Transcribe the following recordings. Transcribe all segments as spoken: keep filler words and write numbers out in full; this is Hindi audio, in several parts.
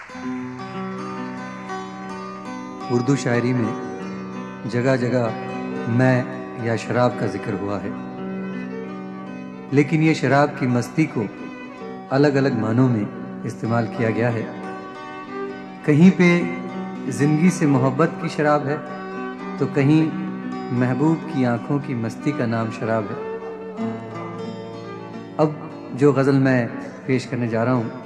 उर्दू शायरी में जगह जगह मैं या शराब का जिक्र हुआ है, लेकिन ये शराब की मस्ती को अलग अलग मानों में इस्तेमाल किया गया है। कहीं पे जिंदगी से मोहब्बत की शराब है, तो कहीं महबूब की आंखों की मस्ती का नाम शराब है। अब जो गज़ल मैं पेश करने जा रहा हूँ,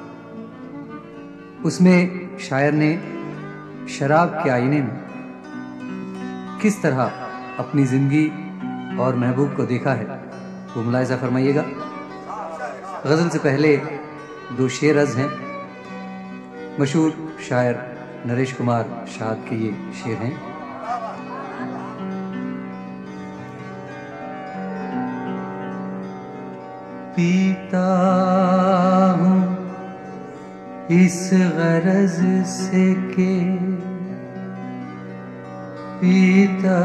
उसमें शायर ने शराब के आईने में किस तरह अपनी जिंदगी और महबूब को देखा है, वो मुलाहिज़ा फरमाइएगा। गज़ल से पहले दो शेर अर्ज़ हैं। मशहूर शायर नरेश कुमार शाद के ये शेर हैं। पीता हूँ इस गरज से के पीता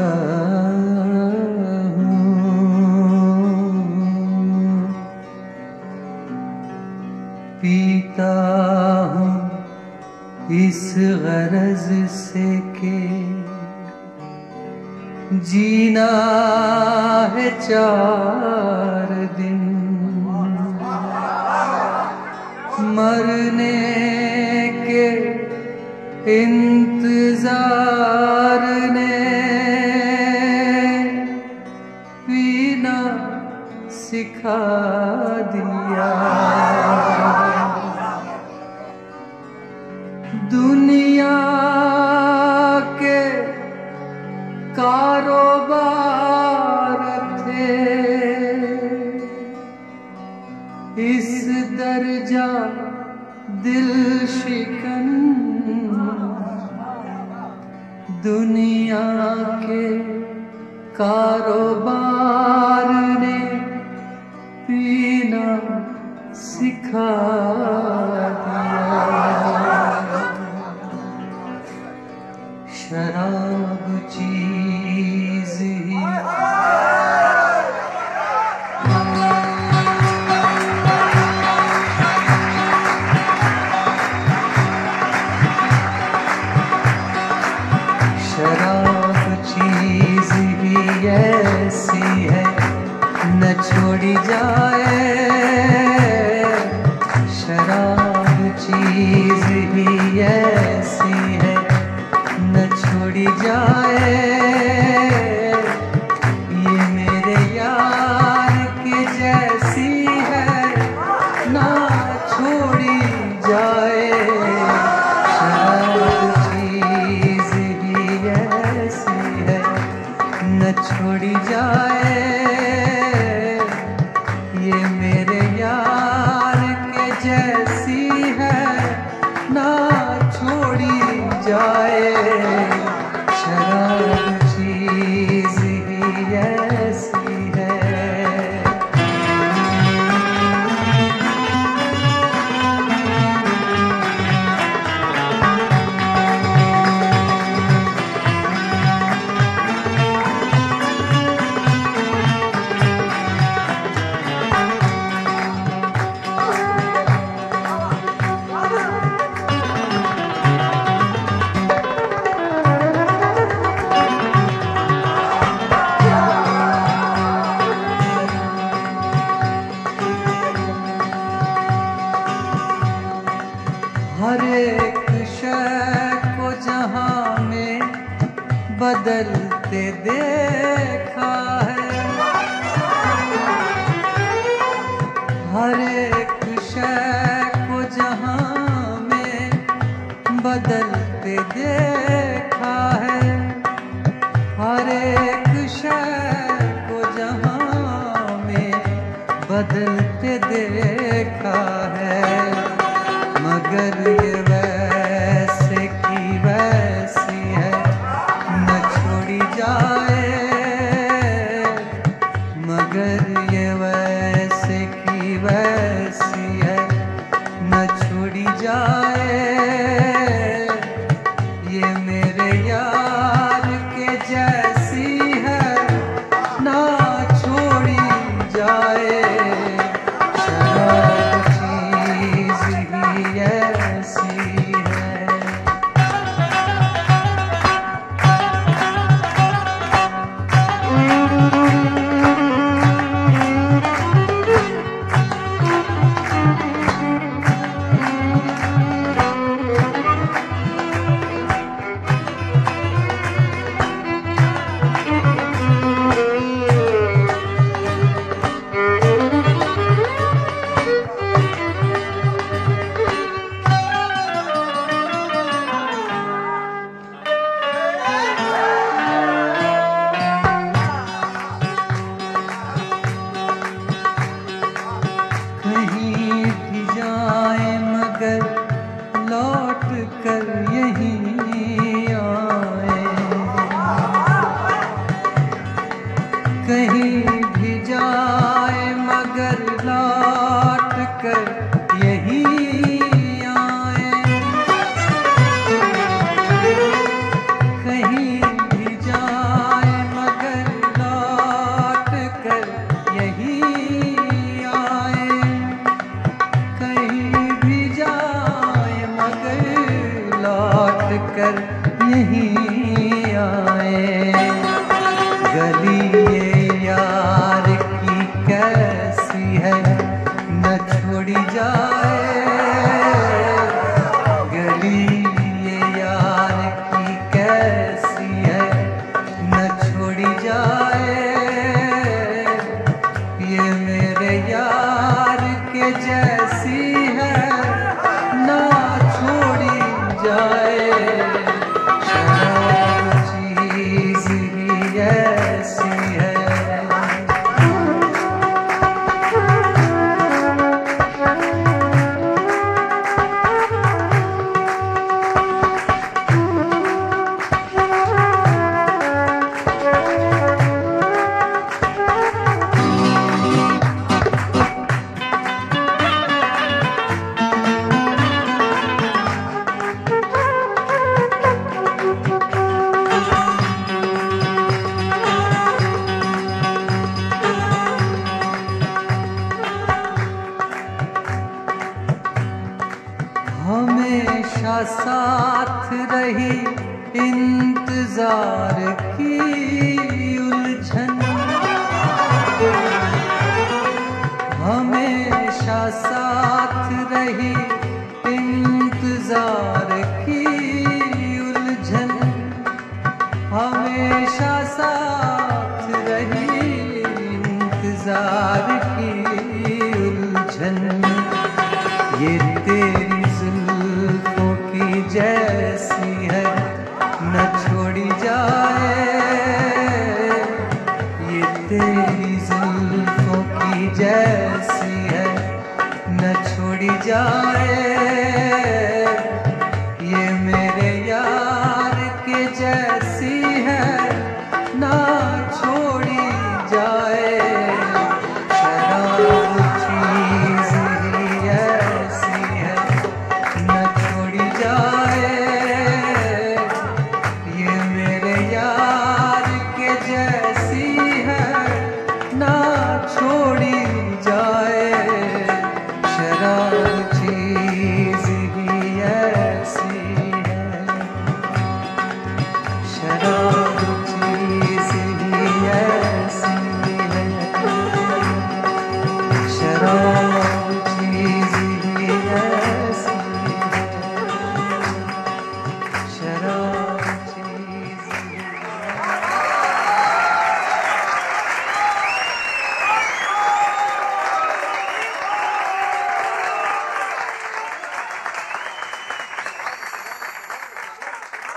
हूँ, पीता हूँ इस गरज से के जीना है चार दिन, मरने के इंतजार ने पीना सिखा दिया। दुनिया के कारोबार थे इस दर्जा दिल शिकन, दुनिया के कारोबार ने पीना सिखा दिया। शराब चीज ही ऐसी है न छोड़ी जाए, शराब चीज ही ऐसी है न छोड़ी जाए। ये मेरे यार के जैसी है ना छोड़ी जाए, शराब चीज ही ऐसी है न छोड़ी जाए। ये मेरे यार के जैसी है ना छोड़ी जाए, शराब चीज ही ऐसी है। हर एक शय को जहां में बदलते देखा है, हर एक शय को जहां में बदलते देखा है, हर एक शय को जहां में बदलते देखा है। मगर ये वैसे की वैसी है न छोड़ी जाए, मगर ये वैसे की वैसी है न छोड़ी जाए। ये मेरे यार के जैसी है ना छोड़ी जाए, शराब चीज ही ऐसी है। कर यहीं आए। गली ये यार की कैसी है न छोड़ी जाए, गली ये यार की कैसी है न छोड़ी जाए। ये मेरे यार के जैसी है ना छोड़ी जाए। शराब चीज ही ऐसी है। हमेशा साथ रही इंतजार की उलझन, हमेशा साथ रही इंतजार